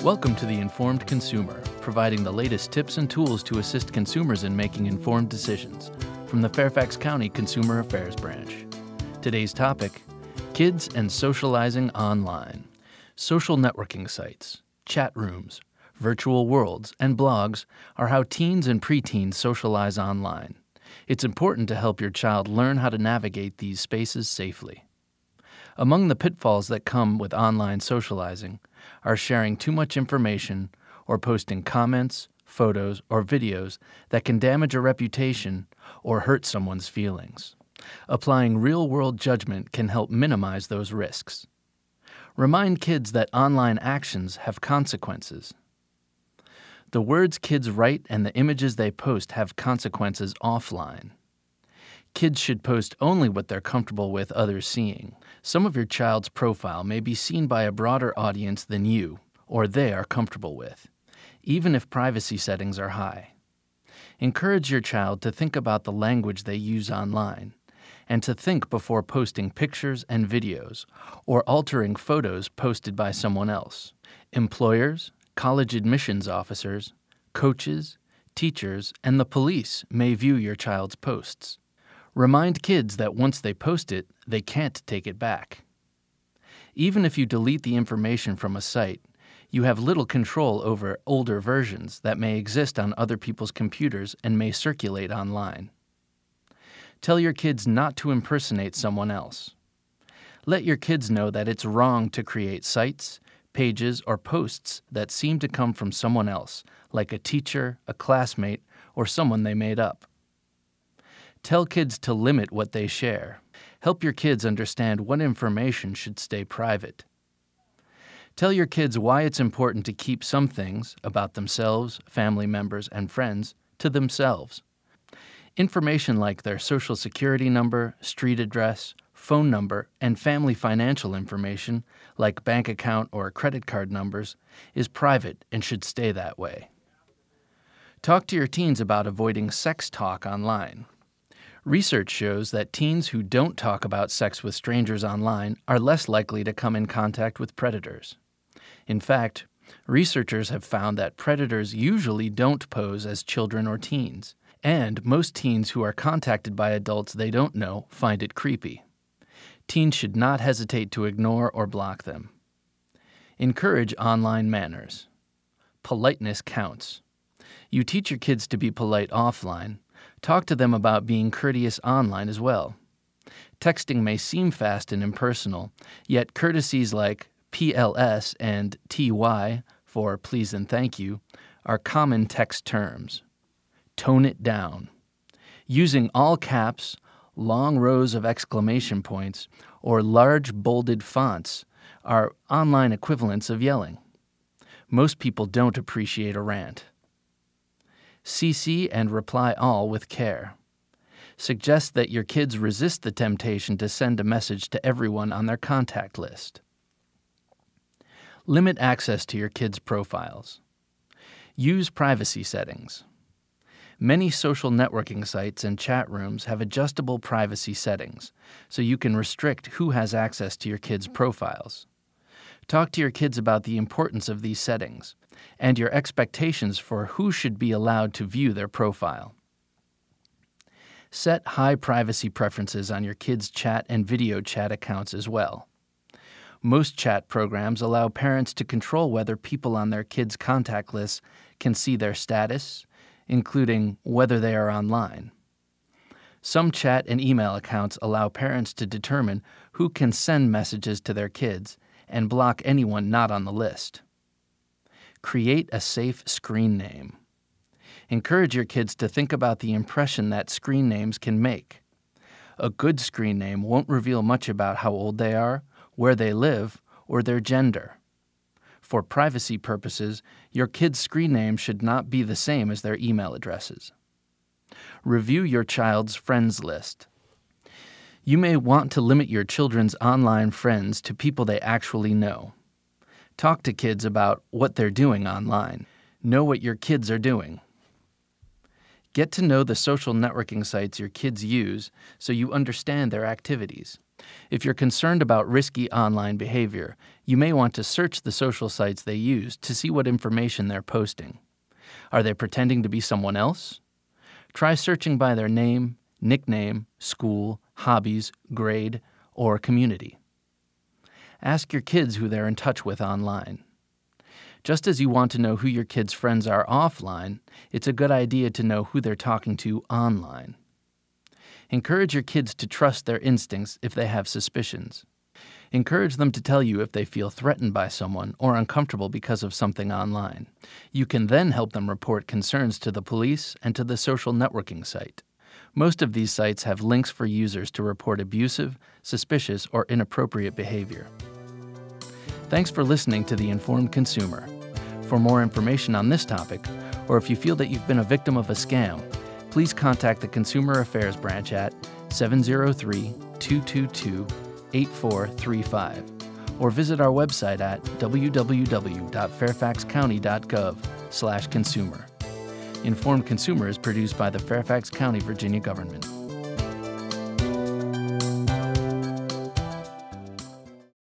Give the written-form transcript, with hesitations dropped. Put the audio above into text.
Welcome to The Informed Consumer, providing the latest tips and tools to assist consumers in making informed decisions from the Fairfax County Consumer Affairs Branch. Today's topic, kids and socializing online. Social networking sites, chat rooms, virtual worlds, and blogs are how teens and preteens socialize online. It's important to help your child learn how to navigate these spaces safely. Among the pitfalls that come with online socializing are sharing too much information or posting comments, photos, or videos that can damage a reputation or hurt someone's feelings. Applying real-world judgment can help minimize those risks. Remind kids that online actions have consequences. The words kids write and the images they post have consequences offline. Kids should post only what they're comfortable with others seeing. Some of your child's profile may be seen by a broader audience than you or they are comfortable with, even if privacy settings are high. Encourage your child to think about the language they use online and to think before posting pictures and videos or altering photos posted by someone else. Employers, college admissions officers, coaches, teachers, and the police may view your child's posts. Remind kids that once they post it, they can't take it back. Even if you delete the information from a site, you have little control over older versions that may exist on other people's computers and may circulate online. Tell your kids not to impersonate someone else. Let your kids know that it's wrong to create sites, pages, or posts that seem to come from someone else, like a teacher, a classmate, or someone they made up. Tell kids to limit what they share. Help your kids understand what information should stay private. Tell your kids why it's important to keep some things about themselves, family members, and friends to themselves. Information like their social security number, street address, phone number, and family financial information, like bank account or credit card numbers, is private and should stay that way. Talk to your teens about avoiding sex talk online. Research shows that teens who don't talk about sex with strangers online are less likely to come in contact with predators. In fact, researchers have found that predators usually don't pose as children or teens, and most teens who are contacted by adults they don't know find it creepy. Teens should not hesitate to ignore or block them. Encourage online manners. Politeness counts. You teach your kids to be polite offline. Talk to them about being courteous online as well. Texting may seem fast and impersonal, yet courtesies like PLS and TY, for please and thank you, are common text terms. Tone it down. Using all caps, long rows of exclamation points, or large bolded fonts are online equivalents of yelling. Most people don't appreciate a rant. CC and reply all with care. Suggest that your kids resist the temptation to send a message to everyone on their contact list. Limit access to your kids' profiles. Use privacy settings. Many social networking sites and chat rooms have adjustable privacy settings, so you can restrict who has access to your kids' profiles. Talk to your kids about the importance of these settings and your expectations for who should be allowed to view their profile. Set high privacy preferences on your kids' chat and video chat accounts as well. Most chat programs allow parents to control whether people on their kids' contact lists can see their status, including whether they are online. Some chat and email accounts allow parents to determine who can send messages to their kids and block anyone not on the list. Create a safe screen name. Encourage your kids to think about the impression that screen names can make. A good screen name won't reveal much about how old they are, where they live, or their gender. For privacy purposes, your kids' screen name should not be the same as their email addresses. Review your child's friends list. You may want to limit your children's online friends to people they actually know. Talk to kids about what they're doing online. Know what your kids are doing. Get to know the social networking sites your kids use so you understand their activities. If you're concerned about risky online behavior, you may want to search the social sites they use to see what information they're posting. Are they pretending to be someone else? Try searching by their name, nickname, school, hobbies, grade, or community. Ask your kids who they're in touch with online. Just as you want to know who your kids' friends are offline, it's a good idea to know who they're talking to online. Encourage your kids to trust their instincts if they have suspicions. Encourage them to tell you if they feel threatened by someone or uncomfortable because of something online. You can then help them report concerns to the police and to the social networking site. Most of these sites have links for users to report abusive, suspicious, or inappropriate behavior. Thanks for listening to The Informed Consumer. For more information on this topic, or if you feel that you've been a victim of a scam, please contact the Consumer Affairs Branch at 703-222-8435 or visit our website at www.fairfaxcounty.gov/consumer. Informed Consumer is produced by the Fairfax County, Virginia government.